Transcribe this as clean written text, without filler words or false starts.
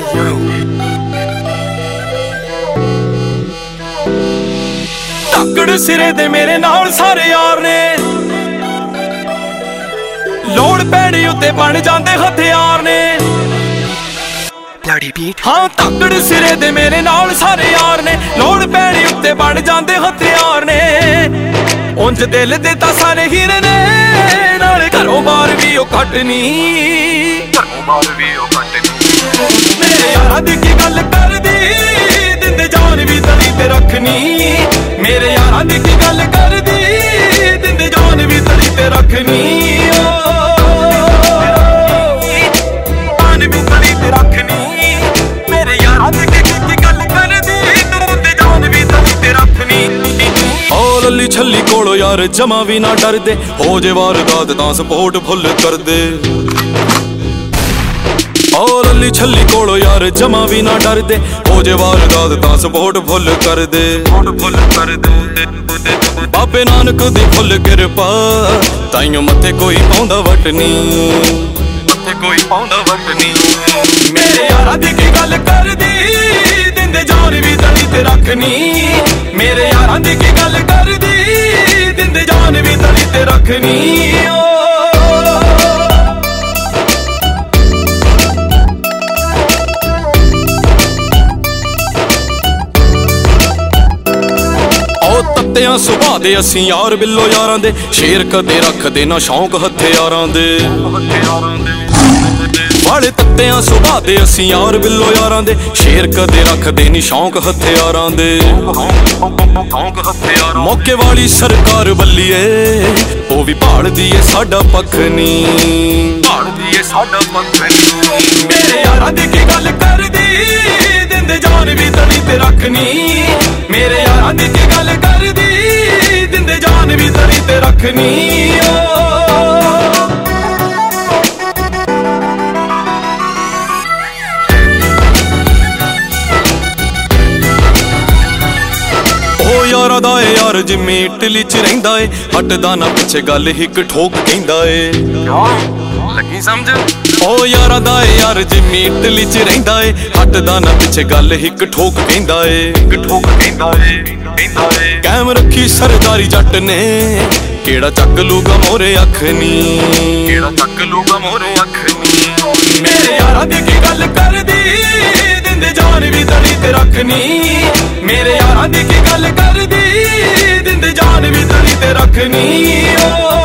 ਧੱਕੜ ਸਿਰੇ ਦੇ ਮੇਰੇ ਨਾਲ ਸਾਰੇ ਯਾਰ ਨੇ, ਲੋੜ ਪੈਣੀ ਉੱਤੇ ਬਣ ਜਾਂਦੇ ਹਥਿਆਰ ਨੇ। ਹਾਂ ਧੱਕੜ ਸਿਰੇ ਦੇ ਮੇਰੇ ਨਾਲ ਸਾਰੇ ਯਾਰ ਨੇ, ਲੋੜ ਪੈਣੀ ਉੱਤੇ ਬਣ ਜਾਂਦੇ ਹਥਿਆਰ ਨੇ। ਉਂਝ ਦਿਲ ਦੇ ਤਾਂ ਸਾਰੇ ਹੀਰੇ ਨੇ, ਨਾਲੇ ਘਰੋਂ ਬਾਹਰ ਵੀ ਉਹ ਘੱਟ ਨੀ। ਮੇਰੇ ਯਾਰਾਂ ਦੀ ਕੀ ਗੱਲ ਕਰਦੀ, ਦਿੰਦੇ ਜਾਨ ਵੀ ਤਲੀ ਤੇ ਰੱਖਣੀ। ਮੇਰੇ ਯਾਰਾਂ ਦੀ ਕੀ ਗੱਲ ਕਰਦੀ, ਦਿੰਦੇ ਜਾਨ ਵੀ ਤਲੀ ਤੇ ਰੱਖਣੀ। ਜਾਨ ਵੀ ਤਲੀ ਤੇ ਰੱਖਣੀ। ਮੇਰੇ ਯਾਰਾਂ ਦੀ ਕੀ ਗੱਲ ਕਰਦੀ, ਦਿੰਦੇ ਜਾਨ ਵੀ ਤਲੀ ਤੇ ਰੱਖਣੀ। ਓ ਲੱਲੀ ਛੱਲੀ ਕੋਲੋਂ ਯਾਰ ਜਮਾ ਵੀ ਨਾ ਡਰਦੇ, ਹੋ ਜੇ ਵਾਰਦਾਤ ਤਾਂ ਸਪੋਰਟ ਫੁੱਲ ਕਰਦੇ। ਓ ਲੱਲੀ ਛੱਲੀ ਕੋਲੋਂ ਯਾਰ ਜਮਾ ਵੀ ਨਾ ਡਰਦੇ, ਹੋ ਜੇ ਵਾਰਦਾਤ ਤਾਂ ਸਪੋਰਟ ਫੁੱਲ ਕਰਦੇ। ਬਾਬੇ ਨਾਨਕ ਦੀ ਫੁੱਲ ਕਿਰਪਾ, ਤਾਈਓ ਮੱਥੇ ਕੋਈ ਪਾਉਂਦਾ ਵਟਨੀ। ਮੇਰੇ ਯਾਰਾਂ ਦੀ ਕੀ ਗੱਲ ਕਰਦੀ, ਦਿੰਦੇ ਜਾਨ ਵੀ ਤਲੀ ਤੇ ਰੱਖਣੀ। ਮੇਰੇ ਯਾਰਾਂ ਦੀ ਕੀ ਗੱਲ ਕਰਦੀ, ਦਿੰਦੇ ਜਾਨ ਵੀ ਤਲੀ ਤੇ ਰੱਖਣੀ। ਤੱਤਿਆਂ ਸੁਭਾਅ ਦੇ ਅਸੀਂ ਯਾਰ ਬਿੱਲੋ ਯਾਰਾਂ ਦੇ, ਸ਼ੇਰ ਕਦੇ ਰੱਖਦੇ ਨਾ ਸ਼ੌਂਕ ਹਥਿਆਰਾਂ ਦੇ। ਵਾਲੇ ਤੱਤਿਆਂ ਸੁਭਾਅ ਦੇ ਅਸੀਂ ਯਾਰ ਬਿੱਲੋ ਯਾਰਾਂ ਦੇ, ਸ਼ੇਰ ਕਦੇ ਰੱਖਦੇ ਨੀ ਸ਼ੌਂਕ ਹਥਿਆਰਾਂ ਦੇ। ਮੌਕੇ ਵਾਲੀ ਸਰਕਾਰ ਬੱਲੀਏ, ਉਹ ਵੀ ਭਾਲਦੀ ਏ ਸਾਡਾ ਪੱਖ ਨੀ। ਮੇਰੇ ਯਾਰਾਂ ਦੀ ਕੀ ਗੱਲ ਕਰਦੀ, ਦਿੰਦੇ ਜਾਨ ਵੀ ਤਲੀ ਤੇ ਰੱਖਣੀ। ਮੇਰੇ ਯਾਰਾਂ ਦੀ ਕੀ ਗੱਲ ਕਰਦੀ, ਦਿੰਦੇ ਜਾਨ ਵੀ ਤਲੀ ਤੇ ਰੱਖਣੀ। ਉਹ ਯਾਰਾਂ ਦਾ ਏ ਯਾਰ ਜਿਵੇਂ ਇਟਲੀ ਚ ਰਹਿੰਦਾ ਏ, ਹਟਦਾ ਨਾ ਪਿੱਛੇ ਗੱਲ ਇੱਕ ਠੋਕ ਕਹਿੰਦਾ ਏ। ਲੱਗੀ ਸਮਝ? ਓ ਯਾਰਾਂ ਦਾ ਏ ਯਾਰ ਜਿਵੇਂ ਇਟਲੀ ਚ ਰਹਿੰਦਾ ਏ, ਹਟਦਾ ਨਾ ਪਿੱਛੇ ਗੱਲ ਇੱਕ ਠੋਕ ਕਹਿੰਦਾ ਏ। ਕਾਇਮ ਰੱਖੀ ਸਰਦਾਰੀ ਜੱਟ ਨੇ, ਕਿਹੜਾ ਚੱਕ ਲੂਗਾ ਮੋਰੇ ਅੱਖ ਨੀ। ਮੇਰੇ ਯਾਰਾਂ ਦੀ ਕੀ ਗੱਲ ਕਰਦੀ, ਦਿੰਦੇ ਜਾਨ ਵੀ ਤਲੀ ਤੇ ਰੱਖਣੀ। ਮੇਰੇ ਯਾਰਾਂ ਦੀ ਕੀ ਗੱਲ ਕਰਦੀ, ਦਿੰਦੇ ਜਾਨ ਵੀ ਤਲੀ ਤੇ ਰੱਖਣੀ।